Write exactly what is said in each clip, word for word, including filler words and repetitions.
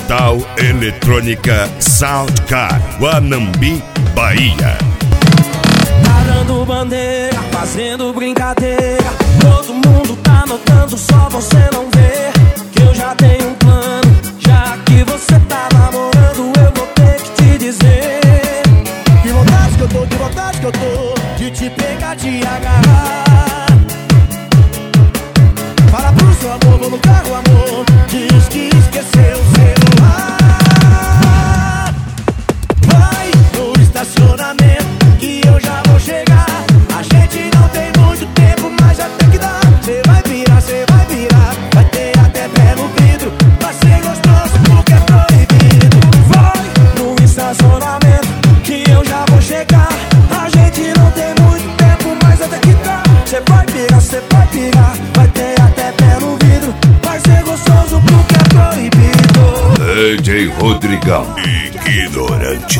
Digital Eletrônica Soundcar, Guanambi, Bahia. Parando bandeira, fazendo brincadeira. Todo mundo tá notando, só você não vê que eu já tenho um plano. Já que você tá namorando, eu vou ter que te dizer. Que vontade que eu tô, que vontade que eu tô de te pegar, te agarrar. Fala pro seu amor, vou no carro, amor. Diz que esqueceu o celular. Vai no estacionamento que eu já vou chegar. A gente não tem muito tempo, mas já tem que dar. Cê vai virar, cê vai virar. Vai ter até pé no vidro. Vai ser gostoso porque é proibido. Vai no estacionamento que eu já vou chegar. A gente não tem muito tempo, mas até que dá. Cê vai virar, cê vai virar. Vai ter até pé no vidro. Vai ser gostoso porque é proibido. D J Rodrigão, ignorante.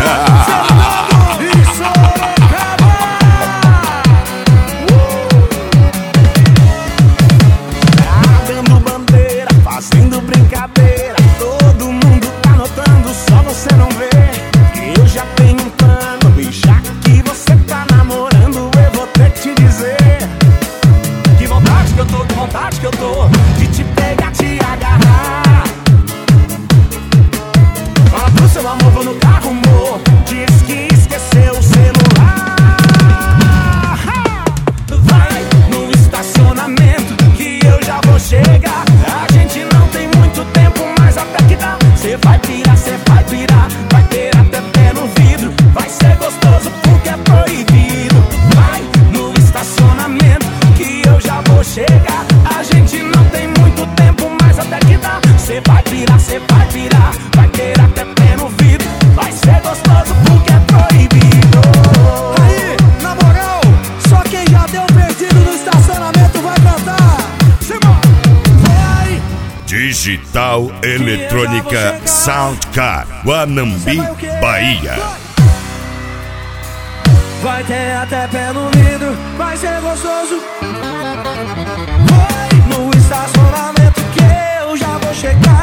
Fazendo brincadeira, todo mundo tá notando, só você não vê que eu já tenho um plano. E já que você tá namorando, eu vou ter que te dizer. Que vontade que eu tô, que vontade que eu tô de te pegar, te agarrar. Fala pro seu amor, vou no carro, amor. Diz que esqueceu o celular. Vai no estacionamento que eu já vou chegar. A gente não tem muito tempo, mas até que dá. Cê vai virar, cê vai virar. Vai ter até pé no vidro. Vai ser gostoso porque é proibido. Vai no estacionamento que eu já vou chegar. A gente não tem muito tempo, mas até que dá. Cê vai virar, cê vai virar. Vai ter até pé no vidro. Vai ser gostoso porque é proibido. Aí, na moral, só quem já deu perdido no estacionamento vai cantar. Digital Eletrônica Soundcar, Guanambi, Bahia. Vai ter até pé no vidro, vai ser gostoso. Vai no estacionamento que eu já vou chegar.